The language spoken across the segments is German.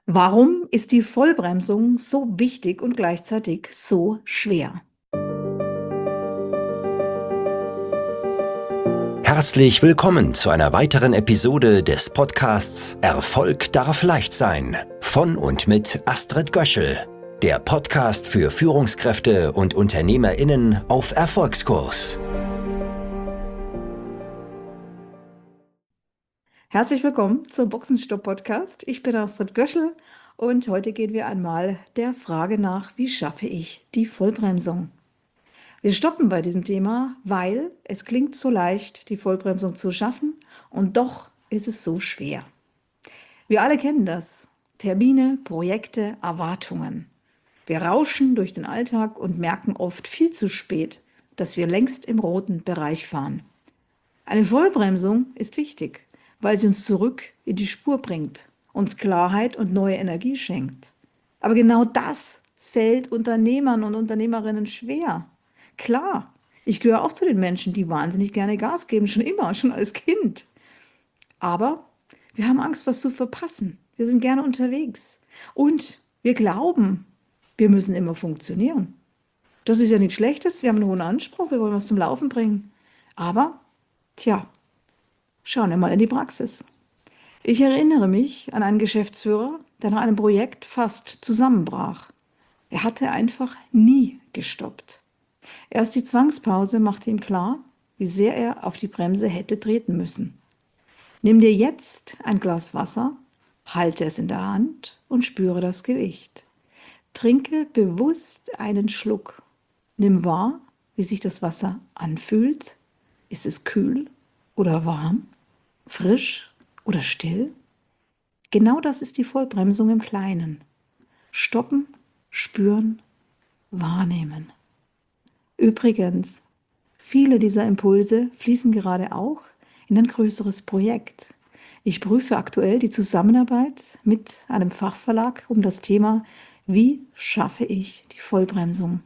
Warum ist die Vollbremsung so wichtig und gleichzeitig so schwer? Herzlich willkommen zu einer weiteren Episode des Podcasts Erfolg darf leicht sein von und mit Astrid Göschel, der Podcast für Führungskräfte und UnternehmerInnen auf Erfolgskurs. Herzlich willkommen zum Boxenstopp-Podcast. Ich bin Astrid Göschel und heute gehen wir einmal der Frage nach, wie schaffe ich die Vollbremsung? Wir stoppen bei diesem Thema, weil es klingt so leicht, die Vollbremsung zu schaffen und doch ist es so schwer. Wir alle kennen das. Termine, Projekte, Erwartungen. Wir rauschen durch den Alltag und merken oft viel zu spät, dass wir längst im roten Bereich fahren. Eine Vollbremsung ist wichtig, weil sie uns zurück in die Spur bringt, uns Klarheit und neue Energie schenkt. Aber genau das fällt Unternehmern und Unternehmerinnen schwer. Klar, ich gehöre auch zu den Menschen, die wahnsinnig gerne Gas geben, schon immer, schon als Kind. Aber wir haben Angst, was zu verpassen. Wir sind gerne unterwegs. Und wir glauben, wir müssen immer funktionieren. Das ist ja nichts Schlechtes, wir haben einen hohen Anspruch, wir wollen was zum Laufen bringen. Aber, schauen wir mal in die Praxis. Ich erinnere mich an einen Geschäftsführer, der nach einem Projekt fast zusammenbrach. Er hatte einfach nie gestoppt. Erst die Zwangspause machte ihm klar, wie sehr er auf die Bremse hätte treten müssen. Nimm dir jetzt ein Glas Wasser, halte es in der Hand und spüre das Gewicht. Trinke bewusst einen Schluck. Nimm wahr, wie sich das Wasser anfühlt. Ist es kühl oder warm? Frisch oder still? Genau das ist die Vollbremsung im Kleinen. Stoppen, spüren, wahrnehmen. Übrigens, viele dieser Impulse fließen gerade auch in ein größeres Projekt. Ich prüfe aktuell die Zusammenarbeit mit einem Fachverlag um das Thema, wie schaffe ich die Vollbremsung?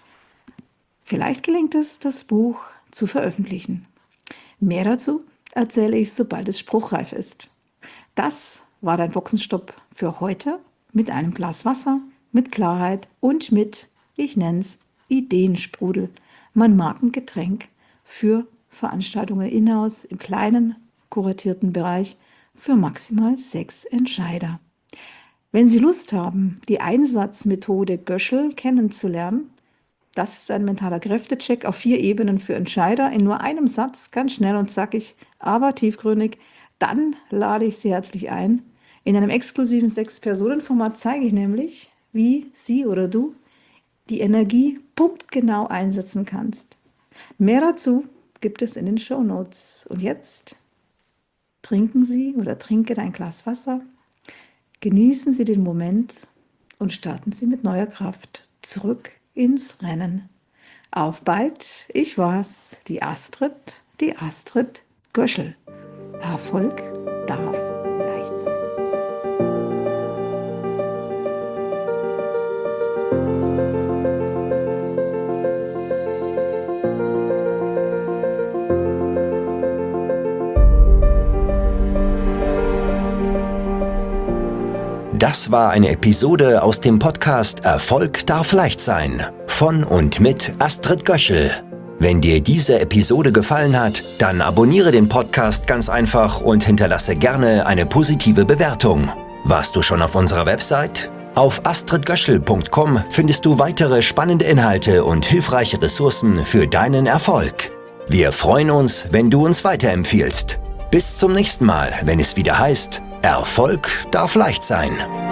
Vielleicht gelingt es, das Buch zu veröffentlichen. Mehr dazu erzähle ich, sobald es spruchreif ist. Das war dein Boxenstopp für heute mit einem Glas Wasser, mit Klarheit und mit, ich nenne es, Ideensprudel, mein Markengetränk für Veranstaltungen in-house im kleinen, kuratierten Bereich für maximal 6 Entscheider. Wenn Sie Lust haben, die Einsatzmethode Göschel kennenzulernen, das ist ein mentaler Kräftecheck auf 4 Ebenen für Entscheider in nur einem Satz, ganz schnell und zackig, aber tiefgründig. Dann lade ich Sie herzlich ein. In einem exklusiven 6-Personen-Format zeige ich nämlich, wie Sie oder du die Energie punktgenau einsetzen kannst. Mehr dazu gibt es in den Shownotes. Und jetzt trinken Sie oder trinken ein Glas Wasser, genießen Sie den Moment und starten Sie mit neuer Kraft zurück ins Rennen. Auf bald, ich war's, die Astrid Göschel. Erfolg darf leicht sein. Das war eine Episode aus dem Podcast Erfolg darf leicht sein von und mit Astrid Göschel. Wenn dir diese Episode gefallen hat, dann abonniere den Podcast ganz einfach und hinterlasse gerne eine positive Bewertung. Warst du schon auf unserer Website? Auf astridgöschel.com findest du weitere spannende Inhalte und hilfreiche Ressourcen für deinen Erfolg. Wir freuen uns, wenn du uns weiterempfiehlst. Bis zum nächsten Mal, wenn es wieder heißt, Erfolg darf leicht sein.